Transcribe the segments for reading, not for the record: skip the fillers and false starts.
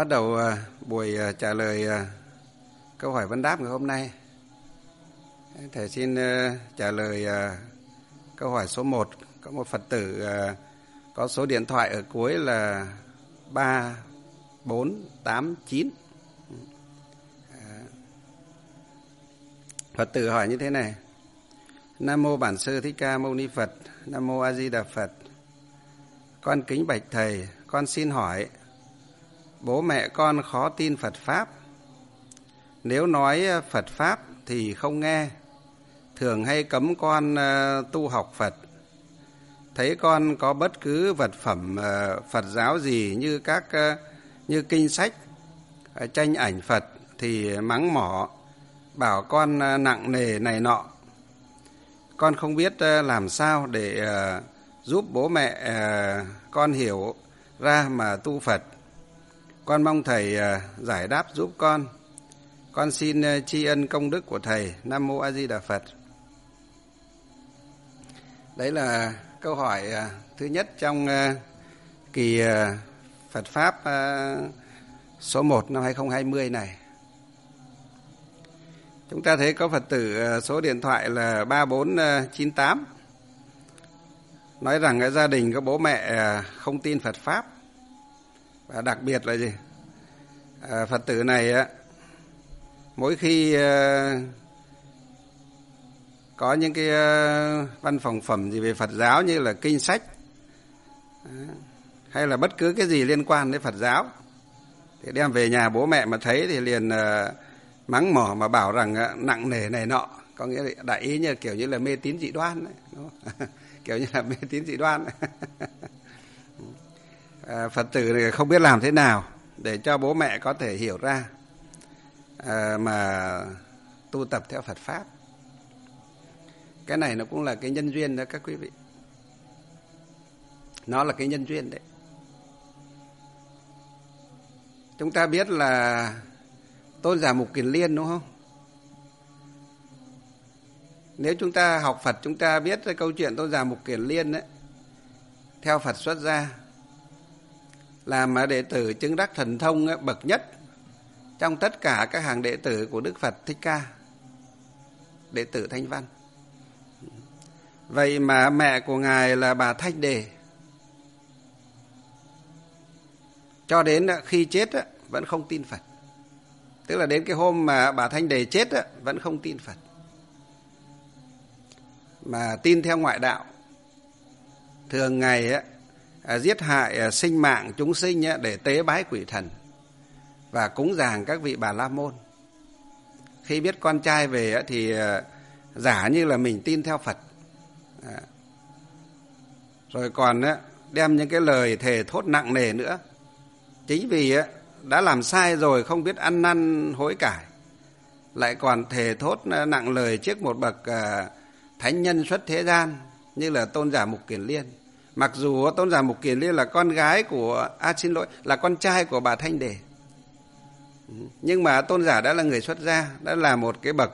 bắt đầu buổi trả lời câu hỏi vấn đáp ngày hôm nay. Thầy xin trả lời câu hỏi số 1. Có một Phật tử có số điện thoại ở cuối là 3489. Phật tử hỏi như thế này: Nam mô Bản Sư Thích Ca Mâu Ni Phật. Nam mô A Di Đà Phật. Con kính bạch thầy, con xin hỏi, bố mẹ con khó tin Phật Pháp. Nếu nói Phật Pháp thì không nghe, thường hay cấm con tu học Phật. Thấy con có bất cứ vật phẩm Phật giáo gì như kinh sách, tranh ảnh Phật thì mắng mỏ, bảo con nặng nề này nọ. Con không biết làm sao để giúp bố mẹ con hiểu ra mà tu Phật. Con mong thầy giải đáp giúp con. Con xin tri ân công đức của thầy. Nam mô A Di Đà Phật. Đấy là câu hỏi thứ nhất trong kỳ Phật Pháp số 1 năm 2020 này. Chúng ta thấy có Phật tử số điện thoại là 3498 nói rằng gia đình có bố mẹ không tin Phật Pháp. Và đặc biệt là gì? Phật tử này mỗi khi có những cái văn phòng phẩm gì về Phật giáo như là kinh sách hay là bất cứ cái gì liên quan đến Phật giáo thì đem về nhà bố mẹ mà thấy thì liền mắng mỏ mà bảo rằng nặng nề này nọ. Có nghĩa là đại ý như kiểu như là mê tín dị đoan đấy, đúng không? Kiểu như là mê tín dị đoan. Phật tử này không biết làm thế nào để cho bố mẹ có thể hiểu ra mà tu tập theo Phật Pháp. Cái này nó cũng là cái nhân duyên đó các quý vị. Nó là cái nhân duyên đấy. Chúng ta biết là Tôn giả Mục Kiền Liên, đúng không? Nếu chúng ta học Phật, chúng ta biết cái câu chuyện Tôn giả Mục Kiền Liên đấy, theo Phật xuất gia, làm đệ tử chứng đắc thần thông bậc nhất trong tất cả các hàng đệ tử của Đức Phật Thích Ca, đệ tử Thanh Văn. Vậy mà mẹ của Ngài là bà Thanh Đề, cho đến khi chết vẫn không tin Phật. Tức là đến cái hôm mà bà Thanh Đề chết vẫn không tin Phật, mà tin theo ngoại đạo. Thường ngày giết hại sinh mạng chúng sinh để tế bái quỷ thần và cúng dường các vị Bà La Môn. Khi biết con trai về thì giả như là mình tin theo Phật. Rồi còn đem những cái lời thề thốt nặng nề nữa. Chính vì đã làm sai rồi không biết ăn năn hối cải, lại còn thề thốt nặng lời trước một bậc thánh nhân xuất thế gian như là Tôn giả Mục Kiền Liên. Mặc dù Tôn giả Mục Kiền Liên là con gái của là con trai của bà Thanh Đề, nhưng mà Tôn giả đã là người xuất gia, đã là một cái bậc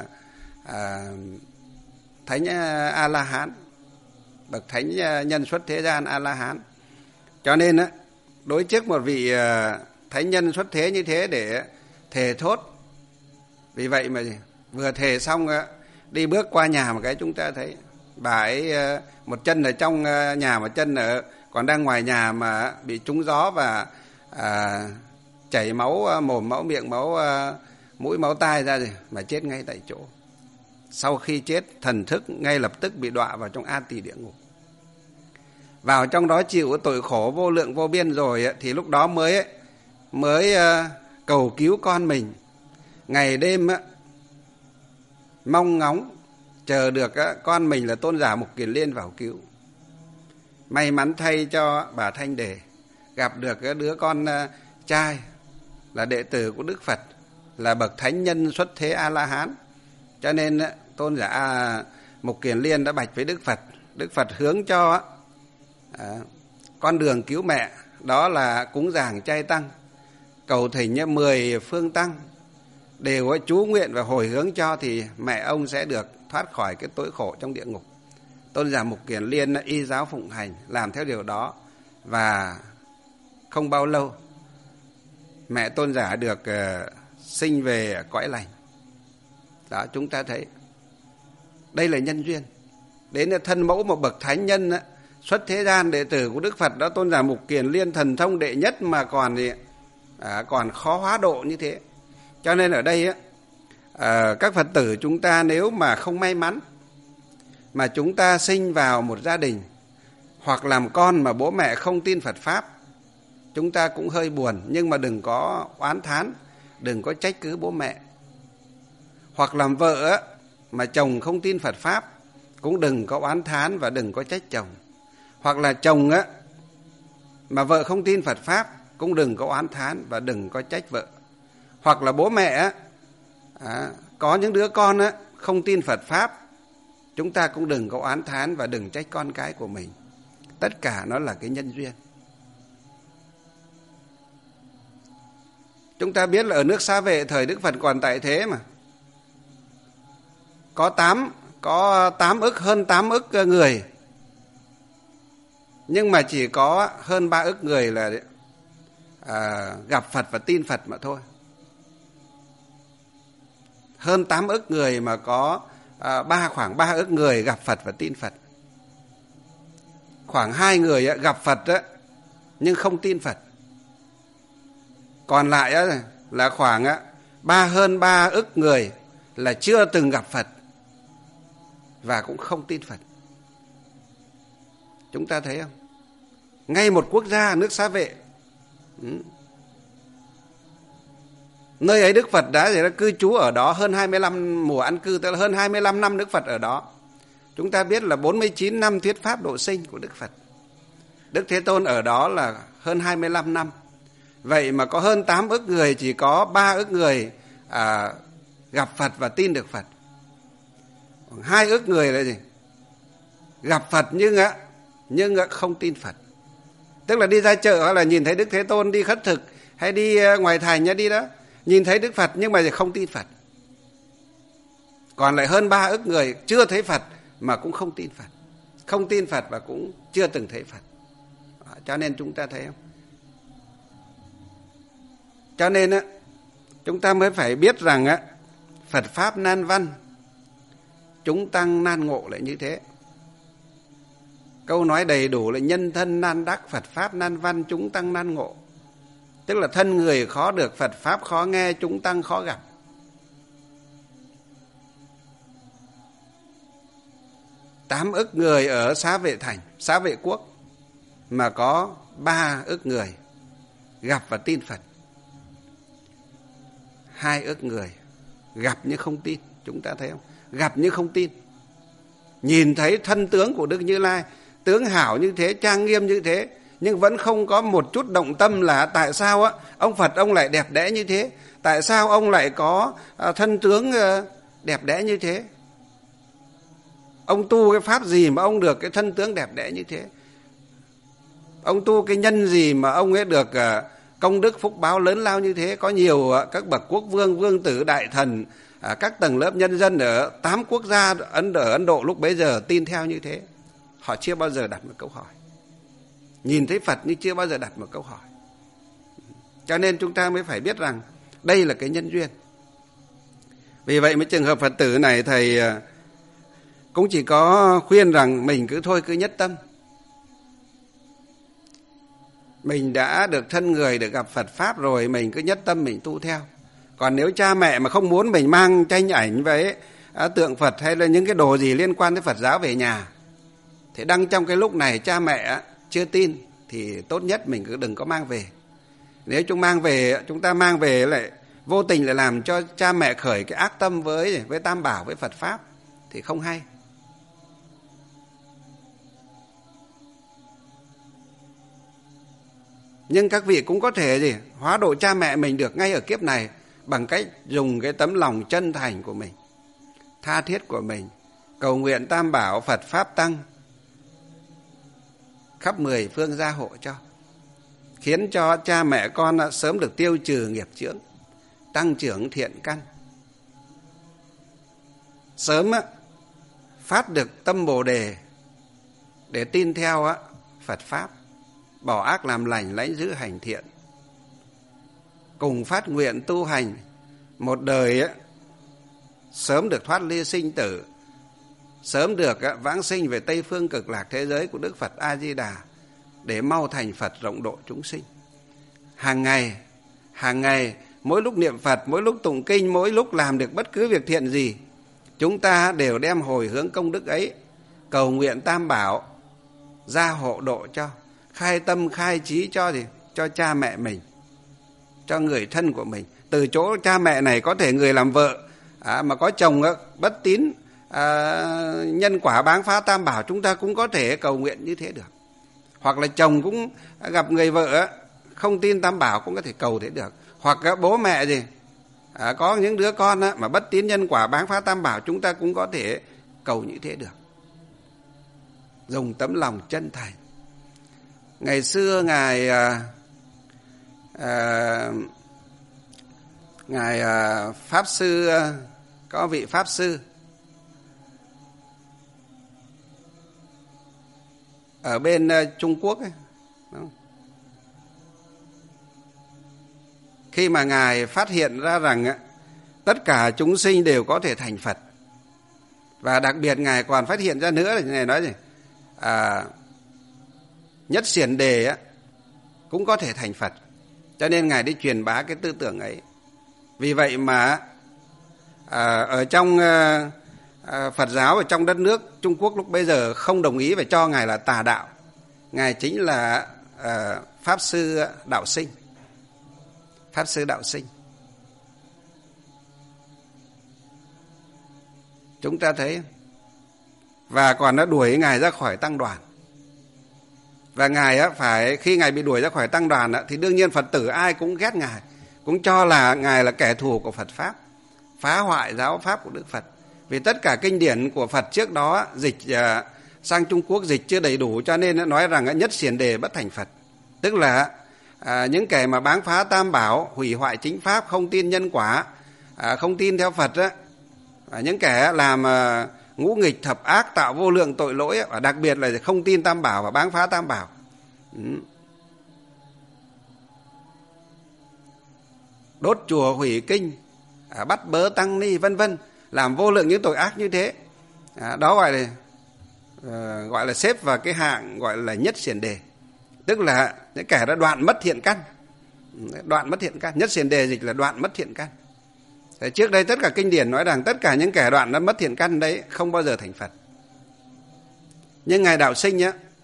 thánh A La Hán, bậc thánh nhân xuất thế gian A La Hán. Cho nên đối trước một vị thánh nhân xuất thế như thế để thề thốt. Vì vậy mà vừa thề xong đi bước qua nhà một cái, chúng ta thấy bà ấy một chân ở trong nhà, một chân còn đang ngoài nhà mà bị trúng gió và chảy máu mồm, máu miệng, máu mũi, máu tai ra rồi mà chết ngay tại chỗ. Sau khi chết, thần thức ngay lập tức bị đọa vào trong A Tỳ địa ngục. Vào trong đó chịu tội khổ vô lượng vô biên rồi thì lúc đó mới cầu cứu con mình. Ngày đêm mong ngóng chờ được con mình là Tôn giả Mục Kiền Liên vào cứu. May mắn thay cho bà Thanh Đề gặp được đứa con trai là đệ tử của Đức Phật, là bậc thánh nhân xuất thế A La Hán. Cho nên Tôn giả Mục Kiền Liên đã bạch với Đức Phật. Đức Phật hướng cho con đường cứu mẹ, đó là cúng dường chay tăng, cầu thỉnh 10 phương tăng đều chú nguyện và hồi hướng cho, thì mẹ ông sẽ được thoát khỏi cái tối khổ trong địa ngục. Tôn giả Mục Kiền Liên y giáo phụng hành, làm theo điều đó, và không bao lâu mẹ Tôn Giả được sinh về cõi lành. Đó, chúng ta thấy đây là nhân duyên. Đến là thân mẫu một bậc thánh nhân á, xuất thế gian đệ tử của Đức Phật đó, Tôn Giả Mục Kiền Liên thần thông đệ nhất mà còn khó hóa độ như thế. Cho nên ở đây á, các Phật tử chúng ta nếu mà không may mắn mà chúng ta sinh vào một gia đình hoặc làm con mà bố mẹ không tin Phật Pháp, chúng ta cũng hơi buồn, nhưng mà đừng có oán thán, đừng có trách cứ bố mẹ. Hoặc làm vợ á, mà chồng không tin Phật Pháp, cũng đừng có oán thán và đừng có trách chồng. Hoặc là chồng á, mà vợ không tin Phật Pháp, cũng đừng có oán thán và đừng có trách vợ. Hoặc là bố mẹ á, có những đứa con á, không tin Phật Pháp, chúng ta cũng đừng có oán thán và đừng trách con cái của mình. Tất cả nó là cái nhân duyên. Chúng ta biết là ở nước Xá Vệ thời Đức Phật còn tại thế mà, có 8 ức, hơn 8 ức người, nhưng mà chỉ có hơn 3 ức người là gặp Phật và tin Phật mà thôi. Hơn 8 ức người mà có khoảng 3 ức người gặp Phật và tin Phật. Khoảng 2 người gặp Phật nhưng không tin Phật. Còn lại là khoảng hơn 3 ức người là chưa từng gặp Phật và cũng không tin Phật. Chúng ta thấy không? Ngay một quốc gia, nước Xá Vệ, nơi ấy Đức Phật đã cư trú ở đó hơn 25 mùa ăn cư, tức là hơn 25 năm Đức Phật ở đó. Chúng ta biết là 49 năm thuyết pháp độ sinh của Đức Phật. Đức Thế Tôn ở đó là hơn 25 năm. Vậy mà có hơn 8 ức người, chỉ có 3 ức người gặp Phật và tin được Phật. 2 ức người là gì? Gặp Phật nhưng không tin Phật. Tức là đi ra chợ là nhìn thấy Đức Thế Tôn đi khất thực, hay đi ngoài thành đi đó, nhìn thấy Đức Phật nhưng mà không tin Phật. Còn lại hơn 3 ức người chưa thấy Phật mà cũng không tin Phật. Không tin Phật và cũng chưa từng thấy Phật. Cho nên chúng ta thấy không? Cho nên chúng ta mới phải biết rằng Phật Pháp nan văn, chúng tăng nan ngộ lại như thế. Câu nói đầy đủ là nhân thân nan đắc, Phật Pháp nan văn, chúng tăng nan ngộ. Tức là thân người khó được, Phật Pháp khó nghe, chúng tăng khó gặp. Tám ức người ở Xá Vệ Thành, Xá Vệ Quốc, mà có 3 ức người gặp và tin Phật. 2 ức người gặp nhưng không tin. Chúng ta thấy không? Gặp nhưng không tin. Nhìn thấy thân tướng của Đức Như Lai, tướng hảo như thế, trang nghiêm như thế, nhưng vẫn không có một chút động tâm là tại sao ông Phật ông lại đẹp đẽ như thế, tại sao ông lại có thân tướng đẹp đẽ như thế, ông tu cái pháp gì mà ông được cái thân tướng đẹp đẽ như thế, ông tu cái nhân gì mà ông ấy được công đức phúc báo lớn lao như thế. Có nhiều các bậc quốc vương, vương tử, đại thần, các tầng lớp nhân dân ở 8 quốc gia ở Ấn Độ lúc bấy giờ tin theo như thế. Họ chưa bao giờ đặt một câu hỏi. Nhìn thấy Phật nhưng chưa bao giờ đặt một câu hỏi. Cho nên chúng ta mới phải biết rằng đây là cái nhân duyên. Vì vậy mấy trường hợp Phật tử này thầy cũng chỉ có khuyên rằng mình cứ nhất tâm. Mình đã được thân người, được gặp Phật Pháp rồi, mình cứ nhất tâm mình tu theo. Còn nếu cha mẹ mà không muốn mình mang tranh ảnh với tượng Phật hay là những cái đồ gì liên quan tới Phật giáo về nhà, thì đăng trong cái lúc này cha mẹ chưa tin, thì tốt nhất mình cứ đừng có mang về. Nếu chúng ta mang về lại vô tình lại làm cho cha mẹ khởi cái ác tâm với Tam Bảo, với Phật Pháp, thì không hay. Nhưng các vị cũng có thể hóa độ cha mẹ mình được ngay ở kiếp này bằng cách dùng cái tấm lòng chân thành của mình, tha thiết của mình, cầu nguyện Tam Bảo, Phật Pháp Tăng khắp 10 phương gia hộ cho, khiến cho cha mẹ con sớm được tiêu trừ nghiệp chướng, tăng trưởng thiện căn, sớm phát được tâm Bồ Đề để tin theo Phật Pháp, bỏ ác làm lành, lãnh giữ hành thiện. cùng phát nguyện tu hành một đời sớm được thoát ly sinh tử, sớm được vãng sinh về Tây phương cực lạc thế giới của Đức Phật A Di Đà, để mau thành Phật rộng độ chúng sinh. Hàng ngày, mỗi lúc niệm Phật, mỗi lúc tụng kinh, mỗi lúc làm được bất cứ việc thiện gì, chúng ta đều đem hồi hướng công đức ấy, cầu nguyện Tam Bảo gia hộ độ cho, khai tâm khai trí cho gì? Cho cha mẹ mình, cho người thân của mình. Từ chỗ cha mẹ này có thể người làm vợ mà có chồng bất tín, nhân quả báng phá Tam Bảo, chúng ta cũng có thể cầu nguyện như thế được. Hoặc là chồng cũng gặp người vợ không tin Tam Bảo, cũng có thể cầu thế được. Hoặc bố mẹ gì có những đứa con mà bất tín nhân quả báng phá Tam Bảo, chúng ta cũng có thể cầu như thế được. Dùng tấm lòng chân thành. Ngày xưa ngài pháp sư, có vị pháp sư ở bên Trung Quốc ấy. Khi mà ngài phát hiện ra rằng tất cả chúng sinh đều có thể thành Phật, và đặc biệt ngài còn phát hiện ra nữa là ngài nói gì? Nhất Xiển Đề cũng có thể thành Phật, cho nên ngài đi truyền bá cái tư tưởng ấy. Vì vậy mà ở trong Phật giáo ở trong đất nước Trung Quốc lúc bây giờ không đồng ý và cho ngài là tà đạo. Ngài chính là pháp sư đạo sinh. Pháp sư đạo sinh. Chúng ta thấy, và còn đã đuổi ngài ra khỏi tăng đoàn. Và ngài phải, khi ngài bị đuổi ra khỏi tăng đoàn thì đương nhiên Phật tử ai cũng ghét ngài, cũng cho là ngài là kẻ thù của Phật pháp, phá hoại giáo pháp của Đức Phật. Vì tất cả kinh điển của Phật trước đó dịch sang Trung Quốc dịch chưa đầy đủ, cho nên nói rằng Nhất Xiển Đề bất thành Phật. Tức là những kẻ mà báng phá Tam Bảo, hủy hoại chính pháp, không tin nhân quả, không tin theo Phật những kẻ làm ngũ nghịch thập ác, tạo vô lượng tội lỗi, và đặc biệt là không tin Tam Bảo và báng phá Tam Bảo, đốt chùa, hủy kinh, bắt bớ tăng ni, vân vân, làm vô lượng những tội ác như thế, đó gọi là xếp vào cái hạng gọi là Nhất Xiển Đề. Tức là những kẻ đã đoạn mất thiện căn. Đoạn mất thiện căn. Nhất Xiển Đề dịch là đoạn mất thiện căn. Trước đây tất cả kinh điển nói rằng tất cả những kẻ đoạn đã mất thiện căn đấy không bao giờ thành Phật. Nhưng ngài đạo sinh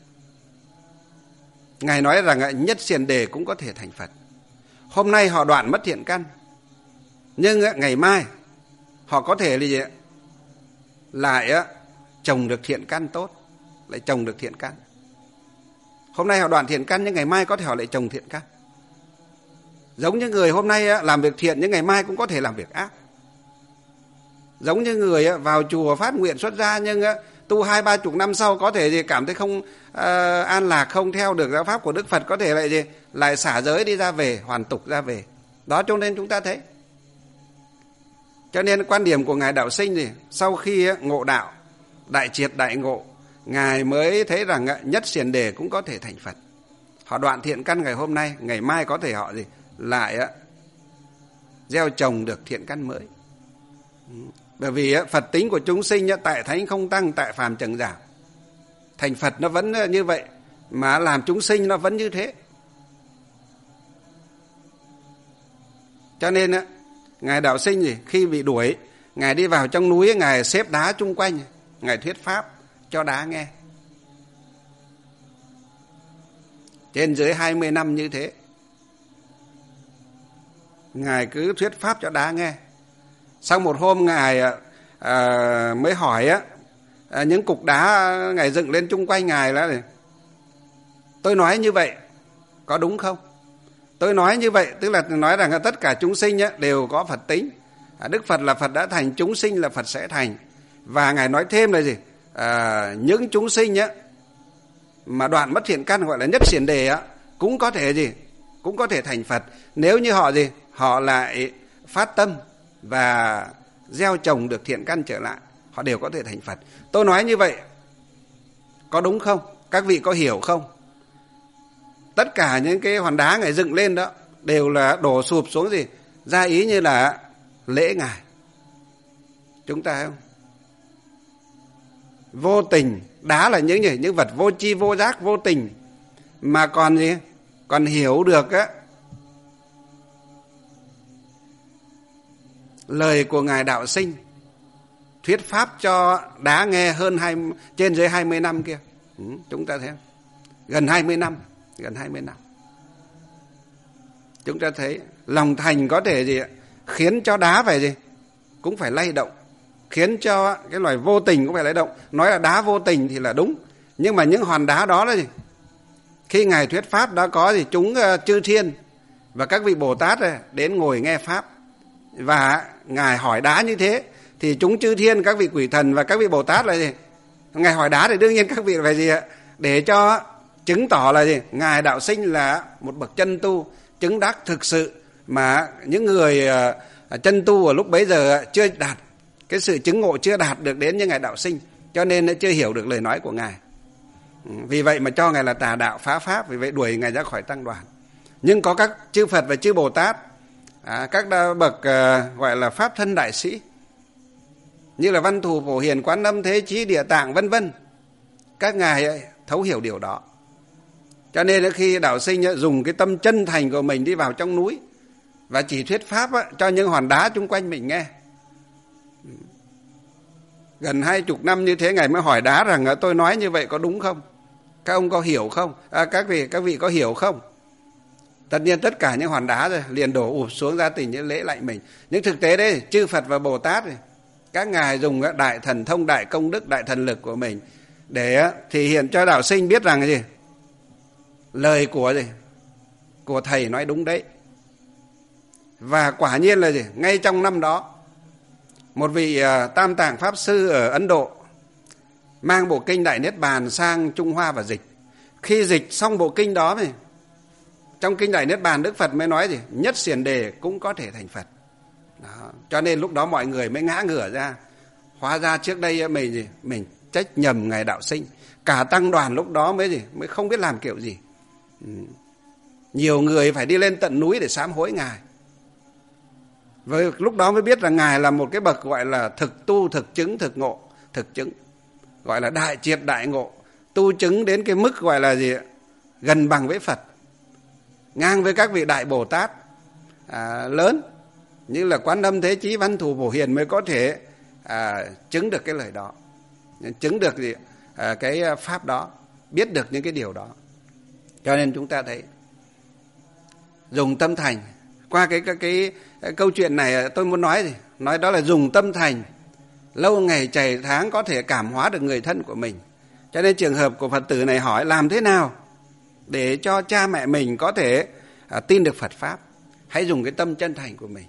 ngài nói rằng Nhất Xiển Đề cũng có thể thành Phật. Hôm nay họ đoạn mất thiện căn, nhưng ngày mai họ có thể lại trồng được thiện căn tốt, lại trồng được thiện căn. Hôm nay họ đoạn thiện căn, nhưng ngày mai có thể họ lại trồng thiện căn. Giống như người hôm nay làm việc thiện, nhưng ngày mai cũng có thể làm việc ác. Giống như người vào chùa phát nguyện xuất gia, nhưng tu 20-30 năm sau có thể cảm thấy không an lạc, không theo được giáo pháp của Đức Phật, có thể lại xả giới đi ra về, hoàn tục ra về. Đó, cho nên chúng ta thấy. Cho nên quan điểm của ngài đạo sinh sau khi ngộ đạo, đại triệt đại ngộ, ngài mới thấy rằng Nhất Xiển Đề cũng có thể thành Phật. Họ đoạn thiện căn ngày hôm nay, ngày mai có thể họ lại gieo trồng được thiện căn mới. Bởi vì Phật tính của chúng sinh tại thánh không tăng, tại phàm chẳng giảm. Thành Phật nó vẫn như vậy, mà làm chúng sinh nó vẫn như thế. Cho nên ngài đạo sinh khi bị đuổi, ngài đi vào trong núi, ngài xếp đá chung quanh, ngài thuyết pháp cho đá nghe. Trên dưới 20 năm như thế, ngài cứ thuyết pháp cho đá nghe. Sau một hôm ngài mới hỏi những cục đá ngài dựng lên chung quanh ngài là: tôi nói như vậy có đúng không? Tôi nói như vậy tức là nói rằng tất cả chúng sinh đều có Phật tính. Đức Phật là Phật đã thành, chúng sinh là Phật sẽ thành. Và ngài nói thêm là gì? Những chúng sinh mà đoạn mất thiện căn gọi là Nhất Xiển Đề cũng có thể cũng có thể thành Phật, nếu như họ họ lại phát tâm và gieo trồng được thiện căn trở lại, họ đều có thể thành Phật. Tôi nói như vậy có đúng không? Các vị có hiểu không? Tất cả những cái hòn đá ngài dựng lên đó đều là đổ sụp xuống gì? Ra ý như là lễ Ngài. Chúng ta không? Vô tình, đá là những gì? Những vật vô tri vô giác vô tình mà còn gì? Còn hiểu được á lời của Ngài Đạo Sinh thuyết pháp cho đá nghe hơn trên dưới 20 năm kia. Chúng ta thấy không? Gần 20 năm. Chúng ta thấy lòng thành có thể gì? Khiến cho đá phải gì? Cũng phải lay động. Khiến cho cái loài vô tình cũng phải lay động. Nói là đá vô tình thì là đúng. Nhưng mà những hòn đá đó là gì? Khi Ngài thuyết pháp đã có gì? Chúng chư thiên và các vị Bồ Tát đến ngồi nghe pháp. Và Ngài hỏi đá như thế thì chúng chư thiên, các vị quỷ thần và các vị Bồ Tát là gì? Ngài hỏi đá thì đương nhiên các vị phải gì ạ? Để cho chứng tỏ là gì? Ngài Đạo Sinh là một bậc chân tu chứng đắc thực sự, mà những người chân tu ở lúc bấy giờ chưa đạt cái sự chứng ngộ, chưa đạt được đến như Ngài Đạo Sinh, cho nên chưa hiểu được lời nói của Ngài. Vì vậy mà cho Ngài là tà đạo phá pháp, vì vậy đuổi Ngài ra khỏi tăng đoàn. Nhưng có các chư Phật và chư Bồ Tát, các bậc gọi là pháp thân đại sĩ, như là Văn Thù, Phổ Hiền, Quán Âm, Thế Chí, Địa Tạng vân vân, các ngài thấu hiểu điều đó. Cho nên khi Đạo Sinh dùng cái tâm chân thành của mình đi vào trong núi và chỉ thuyết pháp cho những hòn đá chung quanh mình nghe. Gần 20 năm như thế, Ngài mới hỏi đá rằng tôi nói như vậy có đúng không? Các ông có hiểu không? Các vị có hiểu không? Tất nhiên tất cả những hòn đá rồi liền đổ ụp xuống ra tình những lễ lạy mình. Nhưng thực tế đấy, chư Phật và Bồ Tát này, các ngài dùng đại thần thông, đại công đức, đại thần lực của mình để thể hiện cho Đạo Sinh biết rằng gì? Lời của thầy nói đúng đấy. Và quả nhiên là gì? Ngay trong năm đó, một vị Tam Tạng Pháp Sư ở Ấn Độ mang bộ kinh Đại Niết Bàn sang Trung Hoa và dịch. Khi dịch xong bộ kinh đó thì trong kinh Đại Niết Bàn Đức Phật mới nói gì? Nhất xiển đề cũng có thể thành Phật. Đó. Cho nên lúc đó mọi người mới ngã ngửa ra. Hóa ra trước đây mình trách nhầm Ngài Đạo Sinh. Cả tăng đoàn lúc đó mới không biết làm kiểu gì. Nhiều người phải đi lên tận núi để sám hối Ngài. Với lúc đó mới biết rằng Ngài là một cái bậc gọi là thực tu, thực chứng, thực ngộ, thực chứng. Gọi là đại triệt đại ngộ. Tu chứng đến cái mức gọi là gì? Gần bằng với Phật. Ngang với các vị đại Bồ Tát lớn như là Quán Âm, Thế Chí, Văn Thù, Phổ Hiền mới có thể chứng được cái lời đó, chứng được cái pháp đó, biết được những cái điều đó. Cho nên chúng ta thấy dùng tâm thành. Qua cái câu chuyện này tôi muốn nói gì? Nói đó là dùng tâm thành, lâu ngày chày tháng có thể cảm hóa được người thân của mình. Cho nên trường hợp của Phật tử này hỏi làm thế nào để cho cha mẹ mình có thể tin được Phật Pháp. Hãy dùng cái tâm chân thành của mình.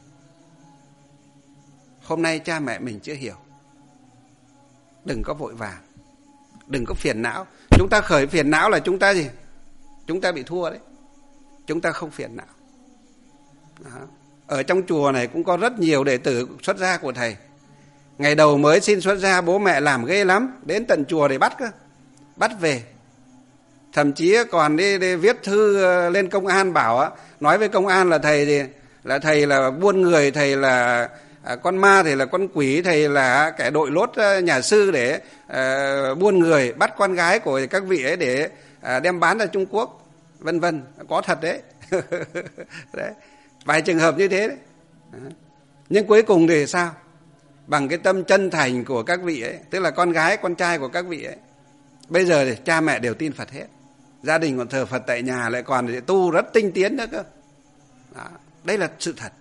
Hôm nay cha mẹ mình chưa hiểu, đừng có vội vàng, đừng có phiền não. Chúng ta khởi phiền não là chúng ta gì? Chúng ta bị thua đấy. Chúng ta không phiền não. Đó. Ở trong chùa này cũng có rất nhiều đệ tử xuất gia của thầy. Ngày đầu mới xin xuất gia, bố mẹ làm ghê lắm, đến tận chùa để bắt về. Thậm chí còn đi viết thư lên công an bảo, nói với công an là thầy là buôn người, thầy là con ma, thầy là con quỷ, thầy là kẻ đội lốt nhà sư để buôn người, bắt con gái của các vị ấy để đem bán ra Trung Quốc, vân vân. Có thật đấy. Đấy. Vài trường hợp như thế đấy. Nhưng cuối cùng thì sao? Bằng cái tâm chân thành của các vị ấy, tức là con gái, con trai của các vị ấy, bây giờ thì cha mẹ đều tin Phật hết. Gia đình còn thờ Phật tại nhà, lại còn tu rất tinh tiến nữa cơ. Đó. Đây là sự thật.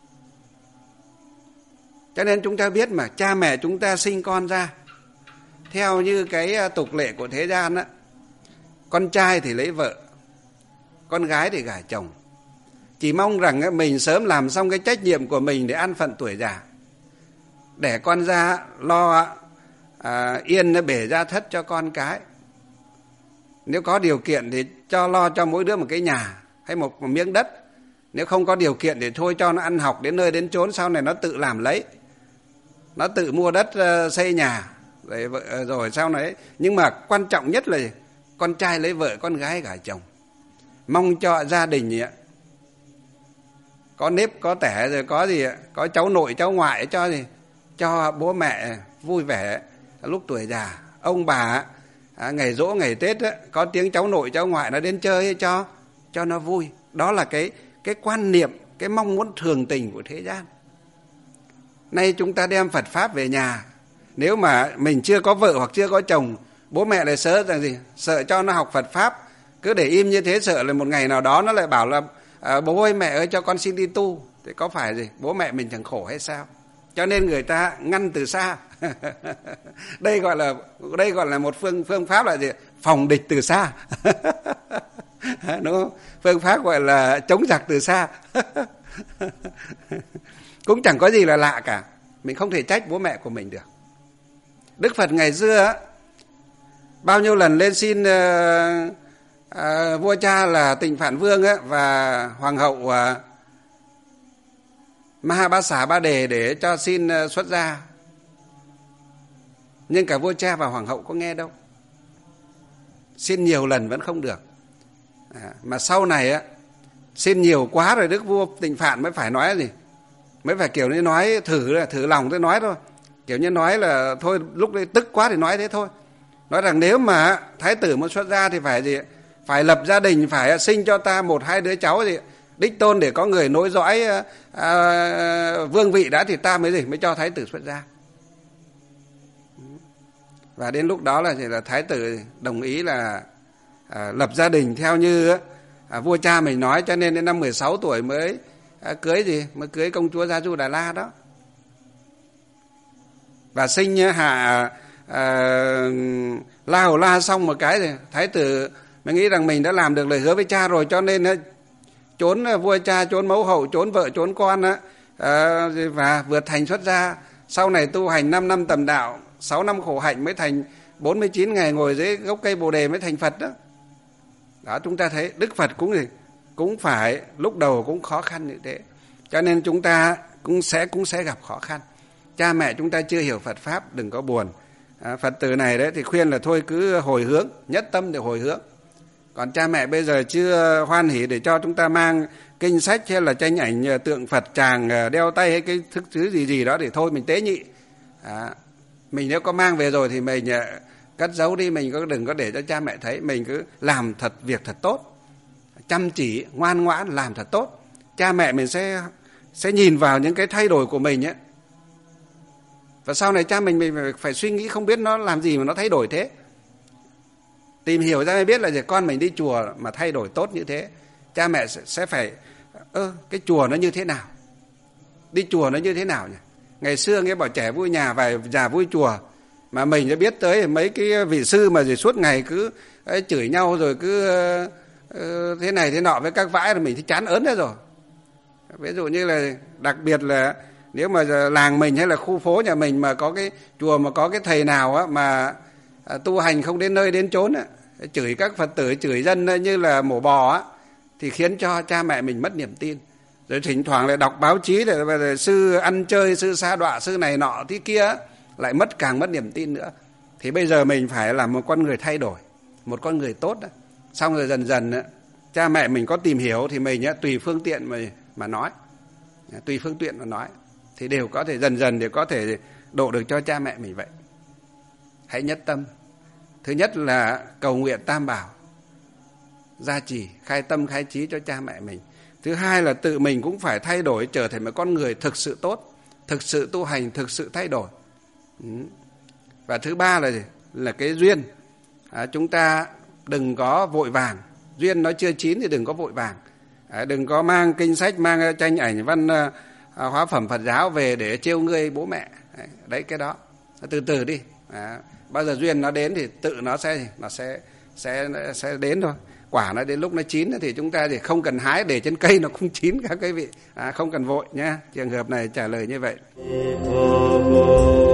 Cho nên chúng ta biết mà cha mẹ chúng ta sinh con ra theo như cái tục lệ của thế gian á, con trai thì lấy vợ, con gái thì gả chồng. Chỉ mong rằng mình sớm làm xong cái trách nhiệm của mình để an phận tuổi già, để con ra lo yên bể gia thất cho con cái. Nếu có điều kiện thì lo cho mỗi đứa một cái nhà hay một miếng đất. Nếu không có điều kiện thì thôi cho nó ăn học đến nơi đến chốn, sau này nó tự làm lấy, nó tự mua đất xây nhà rồi sau này. Nhưng mà quan trọng nhất là con trai lấy vợ, con gái gả chồng. Mong cho gia đình có nếp có tẻ, rồi có gì, có cháu nội cháu ngoại cho gì, cho bố mẹ vui vẻ lúc tuổi già. Ông bà ngày giỗ ngày Tết có tiếng cháu nội cháu ngoại nó đến chơi cho nó vui. Đó là cái quan niệm, cái mong muốn thường tình của thế gian. Nay chúng ta đem Phật pháp về nhà, nếu mà mình chưa có vợ hoặc chưa có chồng, bố mẹ lại sợ rằng gì? Sợ cho nó học Phật pháp, cứ để im như thế, sợ là một ngày nào đó nó lại bảo là bố ơi mẹ ơi cho con xin đi tu. Thì có phải gì? Bố mẹ mình chẳng khổ hay sao? Cho nên người ta ngăn từ xa. Đây gọi là một phương pháp là gì? Phòng địch từ xa. Đúng không? Phương pháp gọi là chống giặc từ xa. Cũng chẳng có gì là lạ cả. Mình không thể trách bố mẹ của mình được. Đức Phật ngày xưa bao nhiêu lần lên xin vua cha là Tịnh Phạn Vương và hoàng hậu Mahabasa Ba Đề để cho xin xuất gia. Nhưng cả vua cha và hoàng hậu có nghe đâu. Xin nhiều lần vẫn không được. Mà sau này xin nhiều quá rồi Đức vua Tịnh Phạn mới phải nói gì? Mới phải kiểu như nói thử lòng tôi nói thôi. Kiểu như nói là thôi lúc đấy tức quá thì nói thế thôi. Nói rằng nếu mà thái tử muốn xuất gia thì phải gì? Phải lập gia đình, phải sinh cho ta 1-2 đứa cháu gì? Đích tôn để có người nối dõi vương vị đã thì ta mới cho thái tử xuất gia. Và đến lúc đó là thái tử đồng ý là lập gia đình theo như vua cha mình nói, cho nên đến năm 16 tuổi mới cưới công chúa Gia Du Đà La đó. Và sinh hạ La Hầu La xong một cái rồi thái tử mới nghĩ rằng mình đã làm được lời hứa với cha rồi, cho nên trốn vua cha, trốn mẫu hậu, trốn vợ, trốn con và vượt thành xuất gia. Sau này tu hành 5 năm tầm đạo, 6 năm khổ hạnh mới thành, 49 ngày ngồi dưới gốc cây Bồ Đề mới thành Phật đó. Đó, chúng ta thấy Đức Phật cũng phải lúc đầu cũng khó khăn như thế. Cho nên chúng ta cũng sẽ gặp khó khăn. Cha mẹ chúng ta chưa hiểu Phật pháp đừng có buồn. Phật tử này đấy thì khuyên là thôi cứ hồi hướng, nhất tâm để hồi hướng. Còn cha mẹ bây giờ chưa hoan hỉ để cho chúng ta mang kinh sách hay là tranh ảnh tượng Phật tràng đeo tay hay cái thức thứ gì đó thì thôi mình tế nhị. Mình nếu có mang về rồi thì mình cất giấu đi, mình đừng có để cho cha mẹ thấy. Mình cứ làm việc thật tốt, chăm chỉ, ngoan ngoãn, làm thật tốt. Cha mẹ mình sẽ nhìn vào những cái thay đổi của mình ấy. Và sau này cha mình phải suy nghĩ không biết nó làm gì mà nó thay đổi thế. Tìm hiểu ra mới biết là con mình đi chùa mà thay đổi tốt như thế. Cha mẹ sẽ phải cái chùa nó như thế nào, đi chùa nó như thế nào nhỉ? Ngày xưa nghe bảo trẻ vui nhà và già vui chùa, mà mình đã biết tới mấy cái vị sư mà suốt ngày cứ chửi nhau rồi cứ thế này thế nọ với các vãi là mình thấy chán ớn hết rồi. Ví dụ như là đặc biệt là nếu mà làng mình hay là khu phố nhà mình mà có cái chùa mà có cái thầy nào mà tu hành không đến nơi đến chốn chửi các Phật tử, chửi dân như là mổ bò thì khiến cho cha mẹ mình mất niềm tin. Rồi thỉnh thoảng lại đọc báo chí để sư ăn chơi, sư sa đọa, sư này nọ thế kia lại càng mất niềm tin nữa. Thì bây giờ mình phải làm một con người thay đổi, một con người tốt. Xong rồi dần dần cha mẹ mình có tìm hiểu thì mình tùy phương tiện mà nói, tùy phương tiện mà nói thì đều có thể dần dần để có thể độ được cho cha mẹ mình vậy. Hãy nhất tâm. Thứ nhất là cầu nguyện Tam Bảo gia trì, khai tâm khai trí cho cha mẹ mình. Thứ hai là tự mình cũng phải thay đổi, trở thành một con người thực sự tốt, thực sự tu hành, thực sự thay đổi. Và thứ ba là cái duyên. Chúng ta đừng có vội vàng. Duyên nó chưa chín thì đừng có vội vàng. Đừng có mang kinh sách, mang tranh ảnh văn hóa phẩm Phật giáo về để trêu ngươi bố mẹ. Đấy, cái đó từ từ đi. Bao giờ duyên nó đến thì tự nó sẽ đến thôi. Quả nó đến lúc nó chín thì chúng ta thì không cần hái, để trên cây nó cũng chín các quý vị. Không cần vội nhé. Trường hợp này trả lời như vậy.